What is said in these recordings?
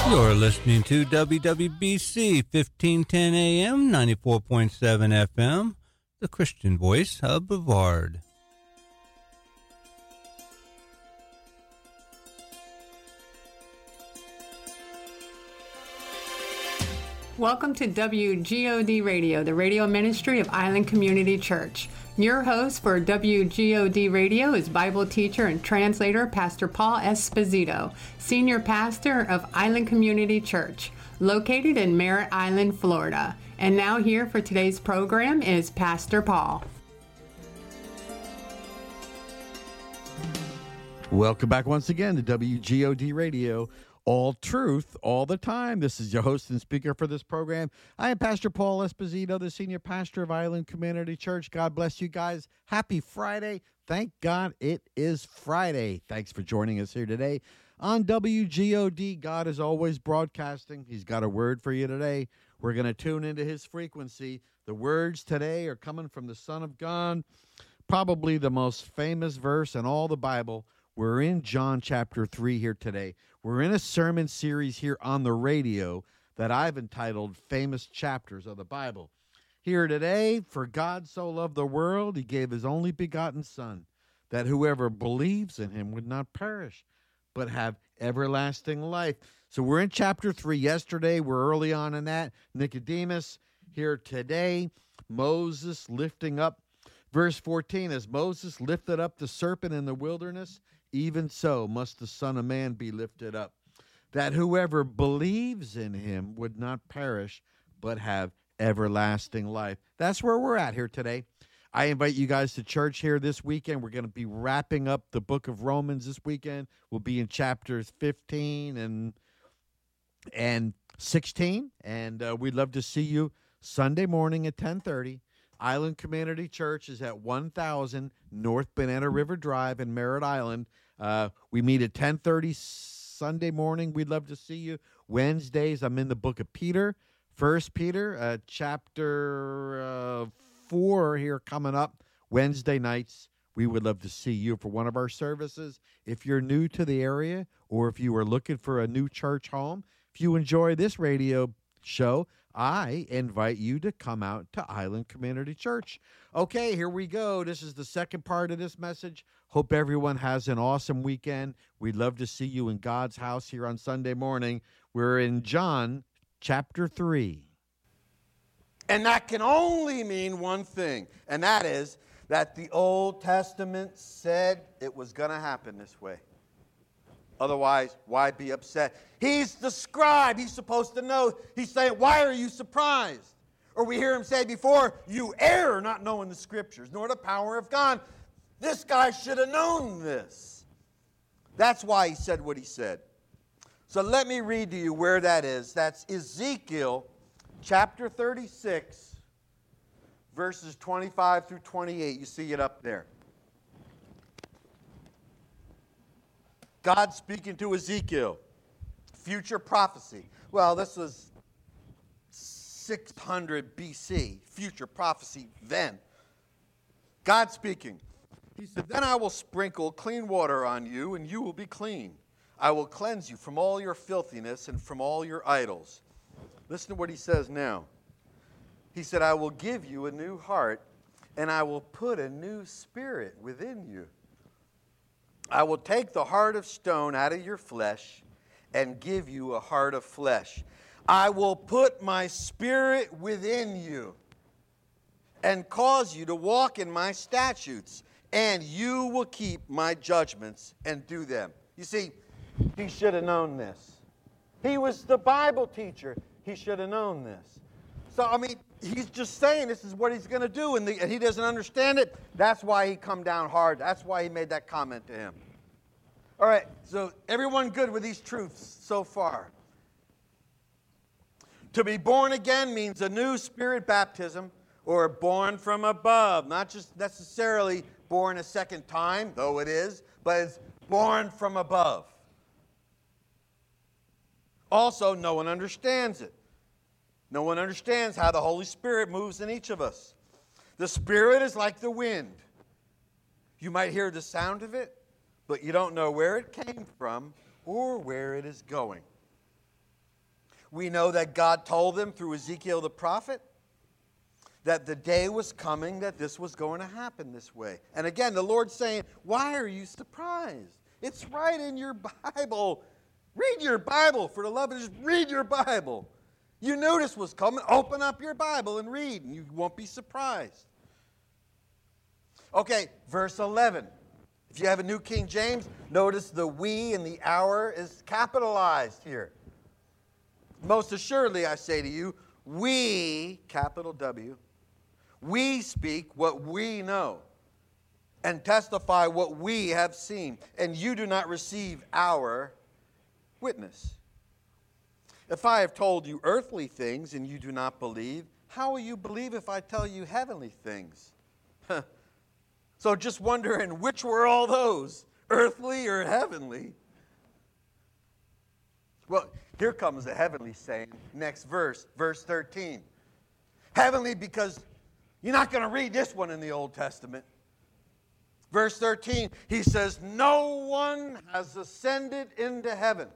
You're listening to WWBC 1510 AM, 94.7 FM, the Christian voice of Brevard. Welcome to WGOD Radio, the radio ministry of Island Community Church. Your host for WGOD Radio is Bible teacher and translator Pastor Paul Esposito, senior pastor of Island Community Church, located in Merritt Island, Florida. And now here for today's program is Pastor Paul. Welcome back once again to WGOD Radio. All truth, all the time. This is your host and speaker for this program. I am Pastor Paul Esposito, the senior pastor of Island Community Church. God bless you guys. Happy Friday. Thank God it is Friday. Thanks for joining us here today on WGOD. God is always broadcasting. He's got a word for you today. We're going to tune into his frequency. The words today are coming from the Son of God, probably the most famous verse in all the Bible. We're in John chapter 3 here today. We're in a sermon series here on the radio that I've entitled Famous Chapters of the Bible. Here today, for God so loved the world, he gave his only begotten Son, that whoever believes in him would not perish, but have everlasting life. So we're in chapter 3. Yesterday, we're early on in that. Nicodemus, here today, Moses lifting up. Verse 14, as Moses lifted up the serpent in the wilderness, even so must the Son of Man be lifted up, that whoever believes in him would not perish, but have everlasting life. That's where we're at here today. I invite you guys to church here this weekend. We're going to be wrapping up the book of Romans this weekend. We'll be in chapters 15 and 16, and we'd love to see you Sunday morning at 10:30. Island Community Church is at 1000 North Banana River Drive in Merritt Island. We meet at 10:30 Sunday morning. We'd love to see you. Wednesdays, I'm in the book of Peter, 1 Peter, chapter 4 here coming up. Wednesday nights, we would love to see you for one of our services. If you're new to the area or if you are looking for a new church home, if you enjoy this radio show, I invite you to come out to Island Community Church. Okay, here we go. This is the second part of this message. Hope everyone has an awesome weekend. We'd love to see you in God's house here on Sunday morning. We're in John chapter 3. And that can only mean one thing, and that is that the Old Testament said it was going to happen this way. Otherwise, why be upset? He's the scribe. He's supposed to know. He's saying, why are you surprised? Or we hear him say before, you err not knowing the Scriptures, nor the power of God. This guy should have known this. That's why he said what he said. So let me read to you where that is. That's Ezekiel chapter 36, verses 25 through 28. You see it up there. God speaking to Ezekiel, future prophecy. Well, this was 600 BC, future prophecy then. God speaking. He said, then I will sprinkle clean water on you, and you will be clean. I will cleanse you from all your filthiness and from all your idols. Listen to what he says now. He said, I will give you a new heart, and I will put a new spirit within you. I will take the heart of stone out of your flesh and give you a heart of flesh. I will put my spirit within you and cause you to walk in my statutes, and you will keep my judgments and do them. You see, he should have known this. He was the Bible teacher. He should have known this. So, I mean, he's just saying this is what he's going to do, and he doesn't understand it. That's why he come down hard. That's why he made that comment to him. All right, so everyone good with these truths so far? To be born again means a new spirit baptism or born from above. Not just necessarily born a second time, though it is, but it's born from above. Also, no one understands it. No one understands how the Holy Spirit moves in each of us. The Spirit is like the wind. You might hear the sound of it, but you don't know where it came from or where it is going. We know that God told them through Ezekiel the prophet that the day was coming that this was going to happen this way. And again, the Lord's saying, why are you surprised? It's right in your Bible. Read your Bible. For the love of just read your Bible. You knew this was coming. Open up your Bible and read, and you won't be surprised. Okay, verse 11. If you have a New King James, notice the we in the hour is capitalized here. Most assuredly, I say to you, we, capital W, we speak what we know and testify what we have seen, and you do not receive our witness. If I have told you earthly things and you do not believe, how will you believe if I tell you heavenly things? So just wondering, which were all those, earthly or heavenly? Well, here comes the heavenly saying. Next verse, verse 13. Heavenly, because you're not going to read this one in the Old Testament. Verse 13, he says, no one has ascended into heaven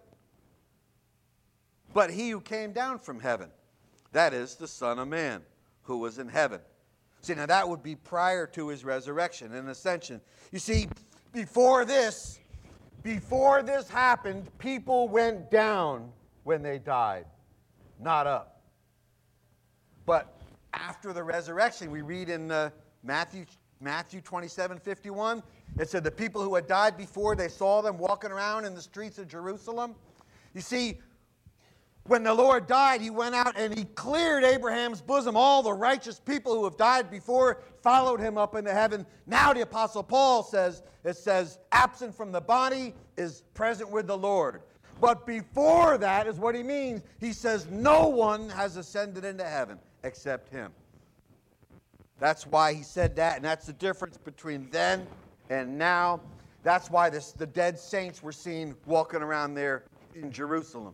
but he who came down from heaven, that is the Son of Man, who was in heaven. See, now that would be prior to his resurrection and ascension. You see, before this happened, people went down when they died, not up. But after the resurrection, we read in Matthew 27:51, it said the people who had died before, they saw them walking around in the streets of Jerusalem. You see, when the Lord died, he went out and he cleared Abraham's bosom. All the righteous people who have died before followed him up into heaven. Now the Apostle Paul says, absent from the body is present with the Lord. But before that is what he means. He says, no one has ascended into heaven except him. That's why he said that, and that's the difference between then and now. That's why the dead saints were seen walking around there in Jerusalem.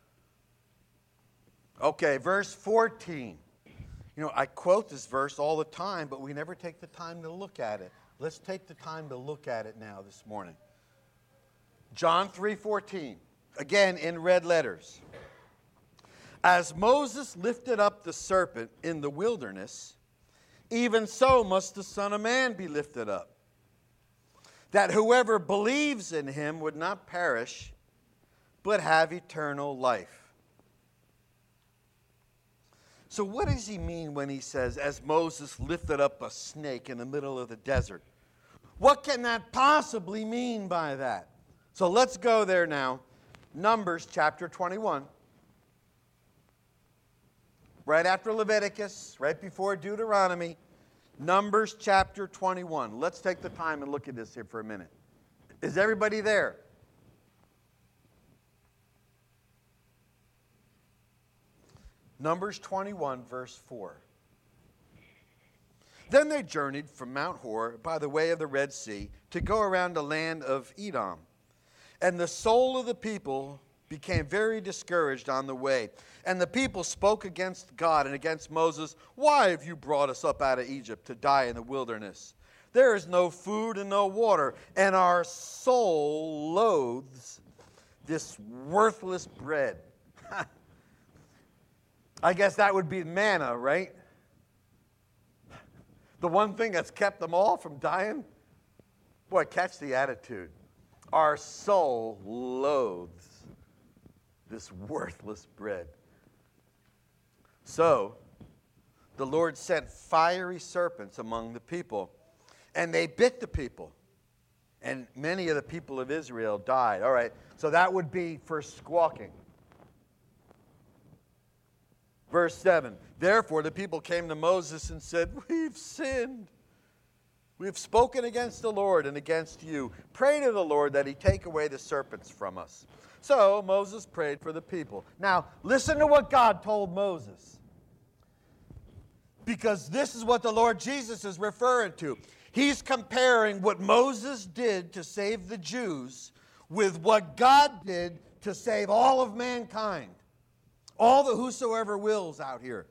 Okay, verse 14. You know, I quote this verse all the time, but we never take the time to look at it. Let's take the time to look at it now this morning. John 3:14, again in red letters. As Moses lifted up the serpent in the wilderness, even so must the Son of Man be lifted up, that whoever believes in him would not perish, but have eternal life. So what does he mean when he says, as Moses lifted up a snake in the middle of the desert? What can that possibly mean by that? So let's go there now. Numbers chapter 21. Right after Leviticus, right before Deuteronomy. Numbers chapter 21. Let's take the time and look at this here for a minute. Is everybody there? Numbers 21, verse 4. Then they journeyed from Mount Hor by the way of the Red Sea to go around the land of Edom. And the soul of the people became very discouraged on the way. And the people spoke against God and against Moses. Why have you brought us up out of Egypt to die in the wilderness? There is no food and no water, and our soul loathes this worthless bread. I guess that would be manna, right? The one thing that's kept them all from dying? Boy, catch the attitude. Our soul loathes this worthless bread. So, the Lord sent fiery serpents among the people, and they bit the people. And many of the people of Israel died. All right, so that would be for squawking. Verse 7, therefore the people came to Moses and said, we've sinned. We've spoken against the Lord and against you. Pray to the Lord that he take away the serpents from us. So Moses prayed for the people. Now, listen to what God told Moses. Because this is what the Lord Jesus is referring to. He's comparing what Moses did to save the Jews with what God did to save all of mankind. All the whosoever wills out here.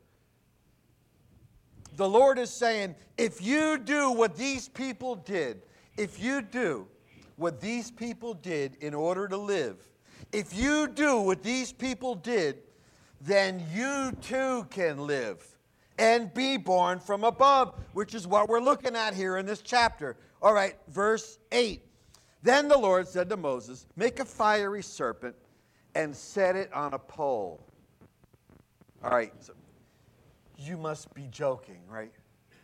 The Lord is saying, if you do what these people did, if you do what these people did in order to live, if you do what these people did, then you too can live and be born from above, which is what we're looking at here in this chapter. All right, verse 8. Then the Lord said to Moses, make a fiery serpent and set it on a pole. All right, so you must be joking, right?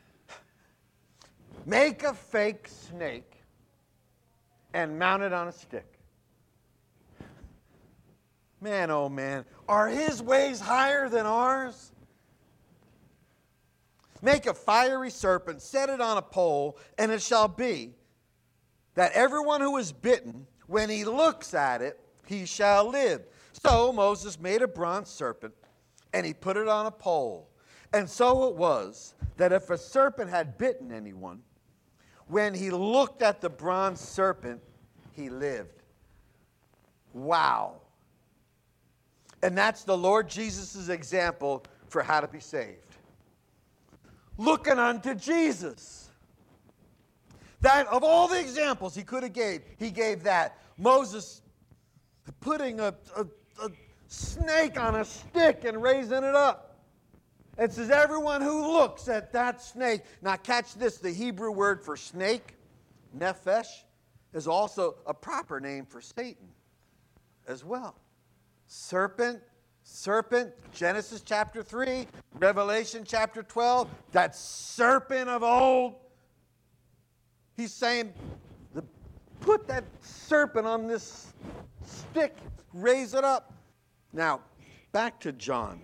Make a fake snake and mount it on a stick. Man, oh man, are his ways higher than ours? Make a fiery serpent, set it on a pole, and it shall be that everyone who is bitten, when he looks at it, he shall live. So Moses made a bronze serpent, and he put it on a pole. And so it was that if a serpent had bitten anyone, when he looked at the bronze serpent, he lived. Wow. And that's the Lord Jesus' example for how to be saved. Looking unto Jesus. That of all the examples he could have gave, he gave that. Moses putting a snake on a stick and raising it up. It says everyone who looks at that snake. Now catch this, the Hebrew word for snake, nephesh, is also a proper name for Satan as well. Serpent, Genesis chapter 3, Revelation chapter 12, that serpent of old. He's saying, put that serpent on this stick, raise it up. Now, back to John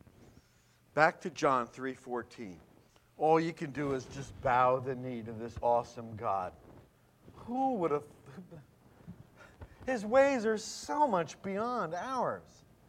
3:14. All you can do is just bow the knee to this awesome God. Who would have... His ways are so much beyond ours.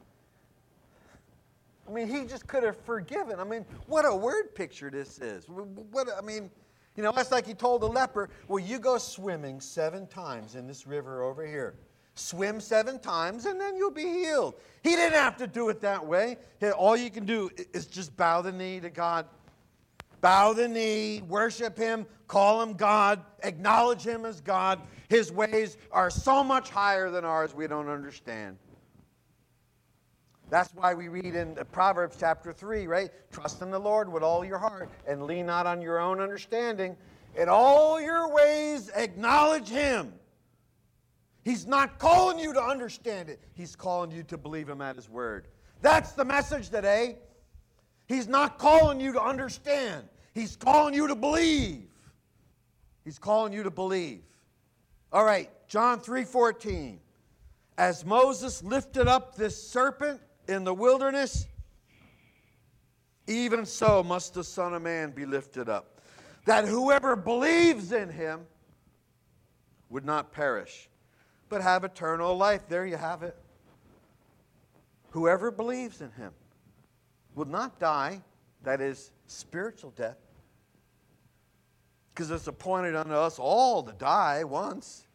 I mean, he just could have forgiven. I mean, what a word picture this is. That's like he told the leper, well, you go swimming 7 times in this river over here. Swim 7 times and then you'll be healed. He didn't have to do it that way. All you can do is just bow the knee to God. Bow the knee, worship him, call him God, acknowledge him as God. His ways are so much higher than ours we don't understand. That's why we read in Proverbs chapter 3, right? Trust in the Lord with all your heart and lean not on your own understanding. In all your ways acknowledge him. He's not calling you to understand it. He's calling you to believe him at his word. That's the message today. He's not calling you to understand. He's calling you to believe. He's calling you to believe. All right, John 3:14. As Moses lifted up this serpent in the wilderness, even so must the Son of Man be lifted up, that whoever believes in him would not perish, but have eternal life. There you have it. Whoever believes in him will not die, that is, spiritual death, because it's appointed unto us all to die once.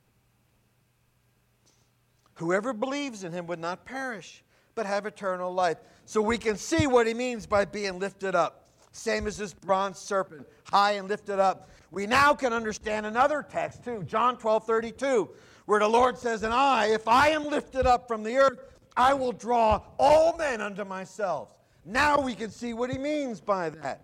Whoever believes in him would not perish, but have eternal life. So we can see what he means by being lifted up. Same as this bronze serpent, high and lifted up. We now can understand another text too, John 12:32, where the Lord says, and if I am lifted up from the earth, I will draw all men unto myself. Now we can see what he means by that.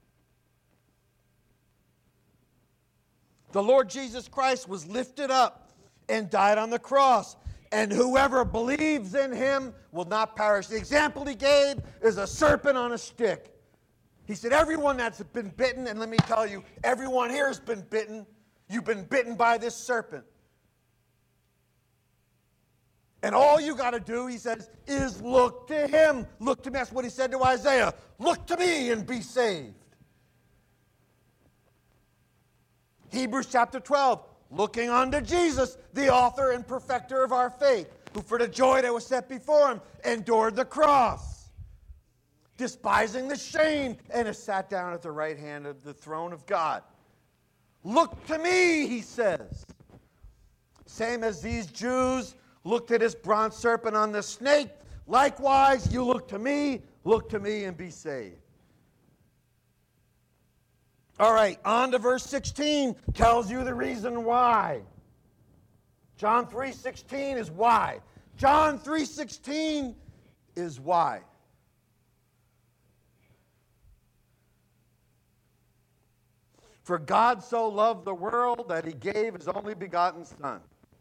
The Lord Jesus Christ was lifted up and died on the cross. And whoever believes in him will not perish. The example he gave is a serpent on a stick. He said, everyone that's been bitten, and let me tell you, everyone here has been bitten. You've been bitten by this serpent. And all you got to do, he says, is look to him. Look to me. That's what he said to Isaiah. Look to me and be saved. Hebrews chapter 12. Looking unto Jesus, the author and perfecter of our faith, who for the joy that was set before him endured the cross, despising the shame, and has sat down at the right hand of the throne of God. Look to me, he says. Same as these Jews looked at this bronze serpent on the snake, likewise you look to me and be saved. All right, on to verse 16, tells you the reason why. John 3:16 is why. John 3:16 is why. For God so loved the world that he gave his only begotten Son,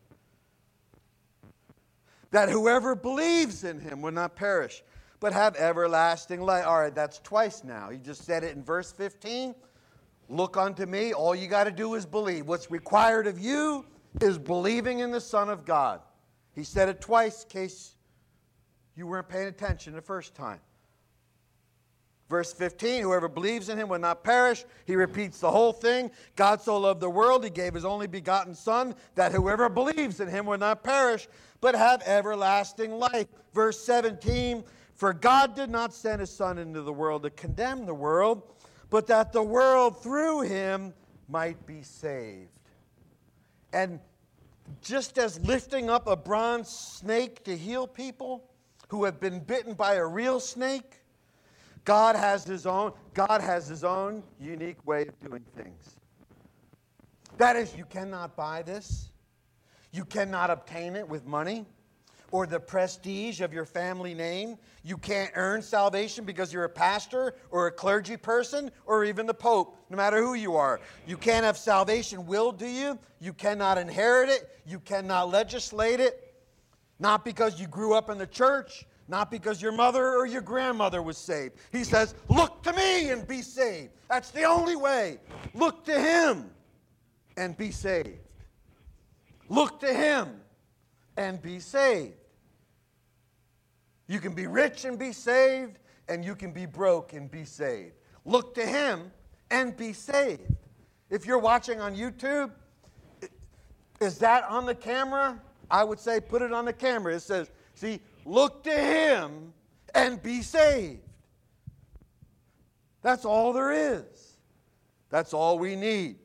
that whoever believes in him will not perish, but have everlasting life. All right, that's twice now. He just said it in verse 15. Look unto me. All you got to do is believe. What's required of you is believing in the Son of God. He said it twice in case you weren't paying attention the first time. Verse 15, whoever believes in him will not perish. He repeats the whole thing. God so loved the world, he gave his only begotten Son, that whoever believes in him will not perish, but have everlasting life. Verse 17, for God did not send his Son into the world to condemn the world, but that the world through him might be saved. And just as lifting up a bronze snake to heal people who have been bitten by a real snake, God has his own unique way of doing things. That is, you cannot buy this. You cannot obtain it with money or the prestige of your family name. You can't earn salvation because you're a pastor or a clergy person or even the Pope, no matter who you are. You can't have salvation willed to you. You cannot inherit it. You cannot legislate it. Not because you grew up in the church. Not because your mother or your grandmother was saved. He says, look to me and be saved. That's the only way. Look to him and be saved. Look to him and be saved. You can be rich and be saved, and you can be broke and be saved. Look to him and be saved. If you're watching on YouTube, is that on the camera? I would say put it on the camera. It says, see, look to him and be saved. That's all there is. That's all we need.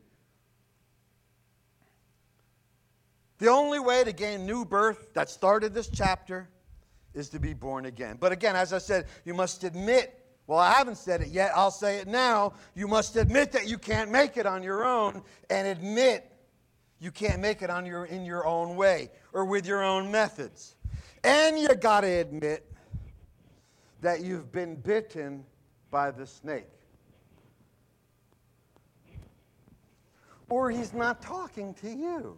The only way to gain new birth that started this chapter is to be born again. But again, as I said, you must admit, well, I haven't said it yet, I'll say it now. You must admit that you can't make it on your own, and admit you can't make it in your own way or with your own methods. And you got to admit that you've been bitten by the snake. Or he's not talking to you.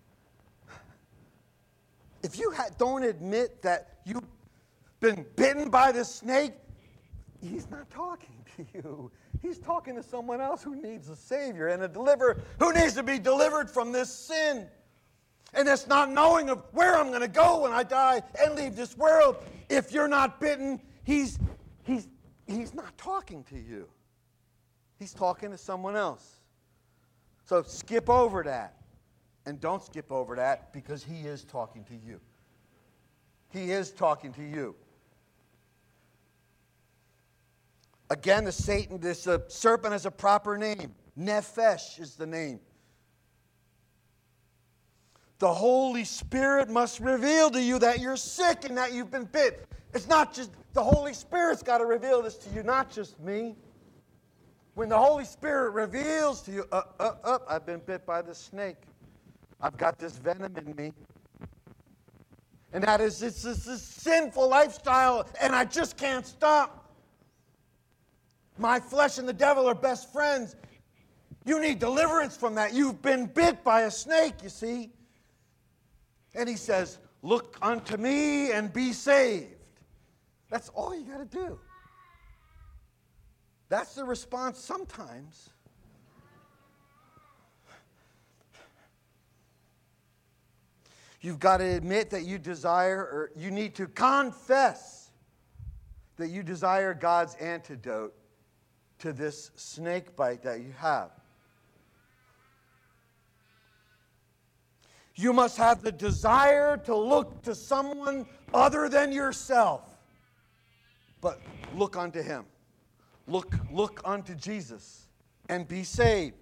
If you don't admit that you've been bitten by the snake, he's not talking to you. He's talking to someone else who needs a Savior and a deliverer who needs to be delivered from this sin. And it's not knowing of where I'm going to go when I die and leave this world. If you're not bitten, he's not talking to you. He's talking to someone else. So skip over that. And don't skip over that, because he is talking to you. He is talking to you. Again, this serpent has a proper name. Nephesh is the name. The Holy Spirit must reveal to you that you're sick and that you've been bit. It's not just the Holy Spirit's got to reveal this to you, not just me. When the Holy Spirit reveals to you, I've been bit by this snake. I've got this venom in me. And that is, it's this sinful lifestyle, and I just can't stop. My flesh and the devil are best friends. You need deliverance from that. You've been bit by a snake, you see. And he says, look unto me and be saved. That's all you got to do. That's the response sometimes. You've got to admit that you desire, or you need to confess that you desire God's antidote to this snake bite that you have. You must have the desire to look to someone other than yourself. But look unto him. Look unto Jesus and be saved.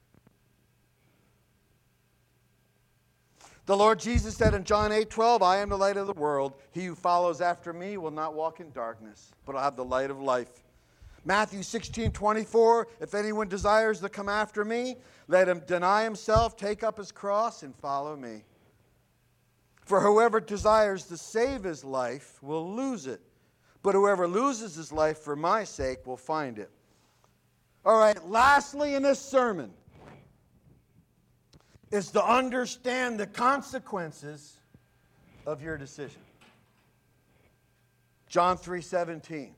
The Lord Jesus said in John 8:12, I am the light of the world. He who follows after me will not walk in darkness, but will have the light of life. Matthew 16:24, if anyone desires to come after me, let him deny himself, take up his cross, and follow me. For whoever desires to save his life will lose it, but whoever loses his life for my sake will find it. All right, lastly in this sermon, is to understand the consequences of your decision. John 3:17.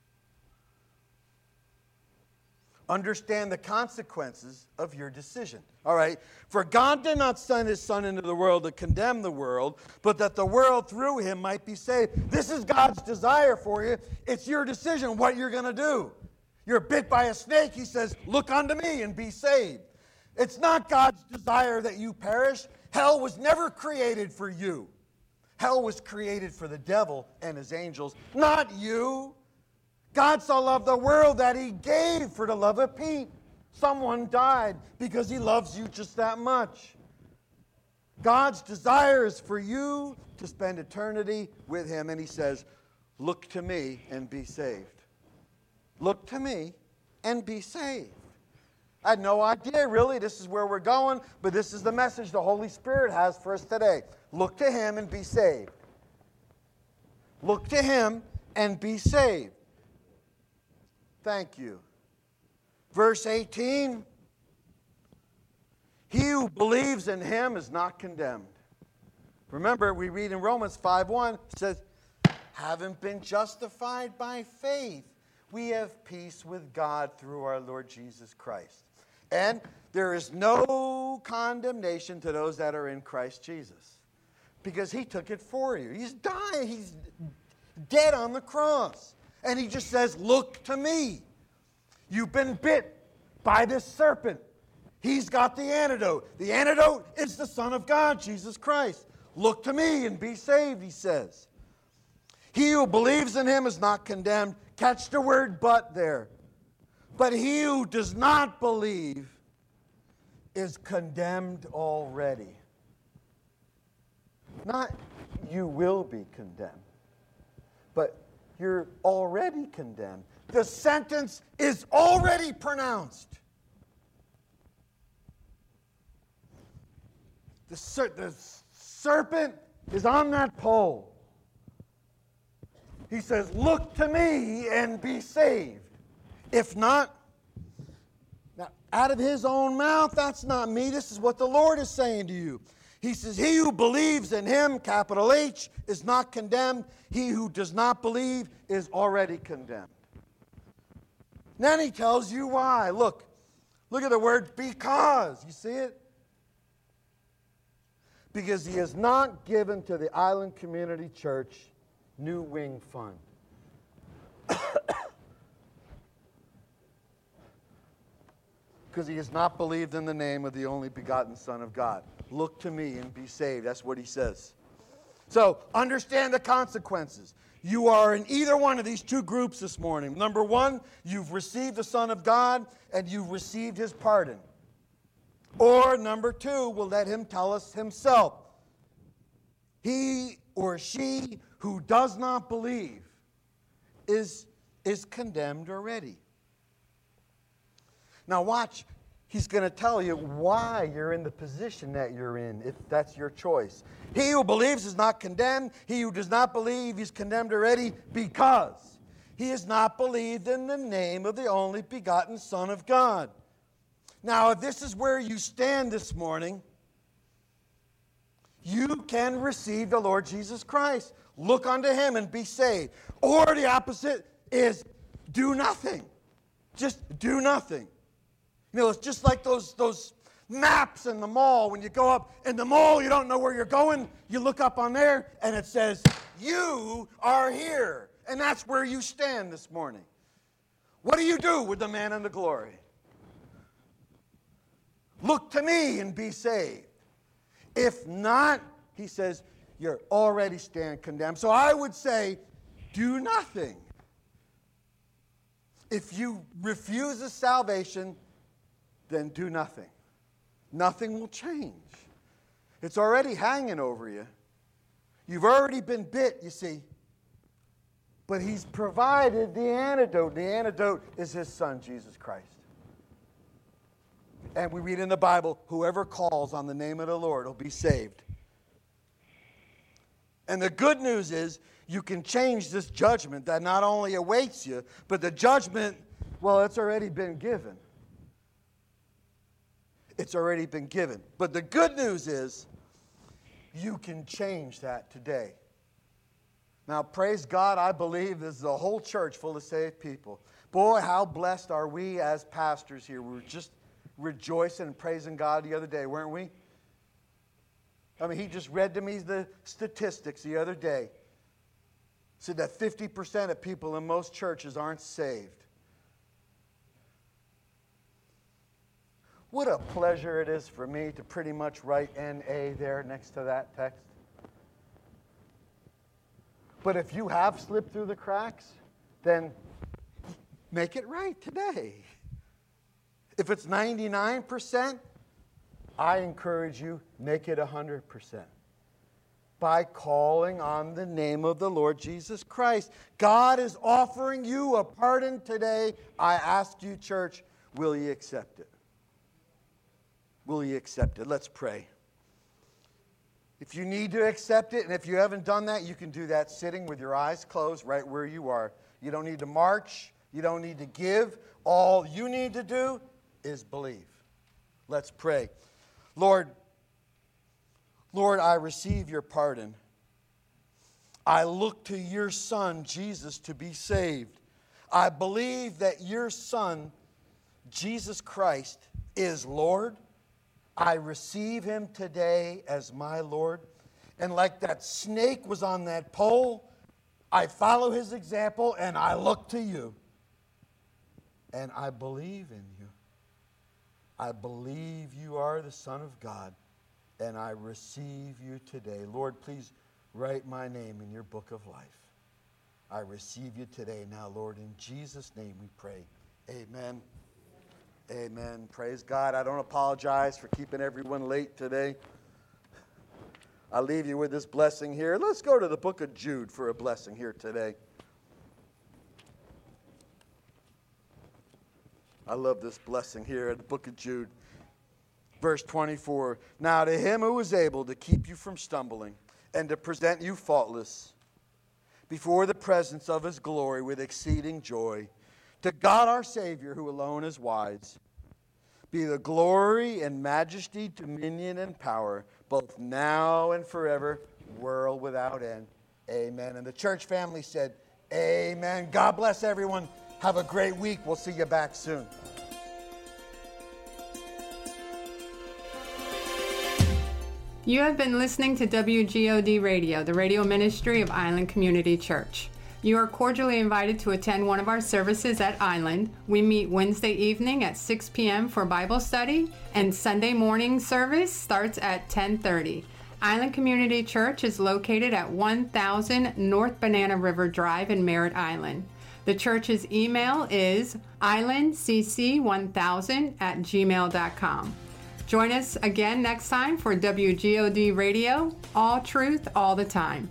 Understand the consequences of your decision. All right. For God did not send his Son into the world to condemn the world, but that the world through him might be saved. This is God's desire for you. It's your decision what you're going to do. You're bit by a snake. He says, look unto me and be saved. It's not God's desire that you perish. Hell was never created for you. Hell was created for the devil and his angels, not you. God so loved the world that he gave for the love of Pete. Someone died because he loves you just that much. God's desire is for you to spend eternity with him, and he says, look to me and be saved. Look to me and be saved. I had no idea, really, this is where we're going, but this is the message the Holy Spirit has for us today. Look to him and be saved. Look to him and be saved. Thank you. Verse 18. He who believes in him is not condemned. Remember, we read in Romans 5:1, it says, having been justified by faith, we have peace with God through our Lord Jesus Christ. And there is no condemnation to those that are in Christ Jesus, because he took it for you. He's dying. He's dead on the cross. And he just says, look to me. You've been bit by this serpent. He's got the antidote. The antidote is the Son of God, Jesus Christ. Look to me and be saved, he says. He who believes in him is not condemned. Catch the word but there. But he who does not believe is condemned already. Not you will be condemned, but you're already condemned. The sentence is already pronounced. The serpent is on that pole. He says, look to me and be saved. If not, now out of his own mouth, that's not me. This is what the Lord is saying to you. He says, he who believes in him, capital H, is not condemned. He who does not believe is already condemned. Then he tells you why. Look at the word because. You see it? Because he has not given to the Island Community Church New Wing Fund. Because he has not believed in the name of the only begotten Son of God. Look to me and be saved. That's what he says. So, understand the consequences. You are in either one of these two groups this morning. Number one, you've received the Son of God and you've received his pardon. Or number two, we'll let him tell us himself. He or she who does not believe is condemned already. Now watch, he's going to tell you why you're in the position that you're in, if that's your choice. He who believes is not condemned. He who does not believe is condemned already because he has not believed in the name of the only begotten Son of God. Now, if this is where you stand this morning, you can receive the Lord Jesus Christ. Look unto him and be saved. Or the opposite is do nothing. Just do nothing. You know, it's just like those maps in the mall. When you go up in the mall, you don't know where you're going. You look up on there, and it says, you are here. And that's where you stand this morning. What do you do with the man in the glory? Look to me and be saved. If not, he says, you're already stand condemned. So I would say, do nothing. If you refuse the salvation, then do nothing. Nothing will change. It's already hanging over you. You've already been bit, you see. But he's provided the antidote. The antidote is his Son, Jesus Christ. And we read in the Bible, whoever calls on the name of the Lord will be saved. And the good news is, you can change this judgment that not only awaits you, but the judgment, well, it's already been given. It's already been given. But the good news is you can change that today. Now, praise God, I believe this is a whole church full of saved people. Boy, how blessed are we as pastors here. We were just rejoicing and praising God the other day, weren't we? I mean, he just read to me the statistics the other day. Said that 50% of people in most churches aren't saved. What a pleasure it is for me to pretty much write N-A there next to that text. But if you have slipped through the cracks, then make it right today. If it's 99%, I encourage you, make it 100%. By calling on the name of the Lord Jesus Christ. God is offering you a pardon today. I ask you, church, will you accept it? Will you accept it? Let's pray. If you need to accept it, and if you haven't done that, you can do that sitting with your eyes closed right where you are. You don't need to march. You don't need to give. All you need to do is believe. Let's pray. Lord, I receive your pardon. I look to your Son, Jesus, to be saved. I believe that your Son, Jesus Christ, is Lord. I receive him today as my Lord. And like that snake was on that pole, I follow his example and I look to you. And I believe in you. I believe you are the Son of God. And I receive you today. Lord, please write my name in your book of life. I receive you today. Now, Lord, in Jesus' name we pray. Amen. Amen. Praise God. I don't apologize for keeping everyone late today. I'll leave you with this blessing here. Let's go to the book of Jude for a blessing here today. I love this blessing here in the book of Jude. Verse 24, now to him who is able to keep you from stumbling and to present you faultless before the presence of his glory with exceeding joy, to God our Savior, who alone is wise, be the glory and majesty, dominion and power, both now and forever, world without end. Amen. And the church family said, amen. God bless everyone. Have a great week. We'll see you back soon. You have been listening to WGOD Radio, the radio ministry of Island Community Church. You are cordially invited to attend one of our services at Island. We meet Wednesday evening at 6 p.m. for Bible study, and Sunday morning service starts at 10:30. Island Community Church is located at 1000 North Banana River Drive in Merritt Island. The church's email is islandcc1000@gmail.com. Join us again next time for WGOD Radio, all truth, all the time.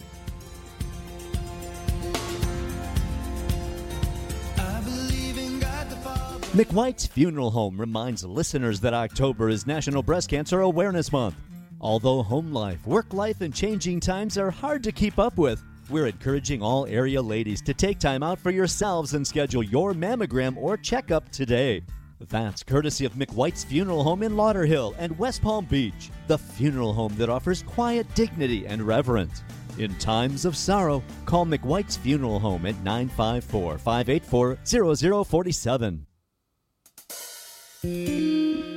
McWhite's Funeral Home reminds listeners that October is National Breast Cancer Awareness Month. Although home life, work life, and changing times are hard to keep up with, we're encouraging all area ladies to take time out for yourselves and schedule your mammogram or checkup today. That's courtesy of McWhite's Funeral Home in Lauderhill and West Palm Beach, the funeral home that offers quiet dignity and reverence. In times of sorrow, call McWhite's Funeral Home at 954-584-0047.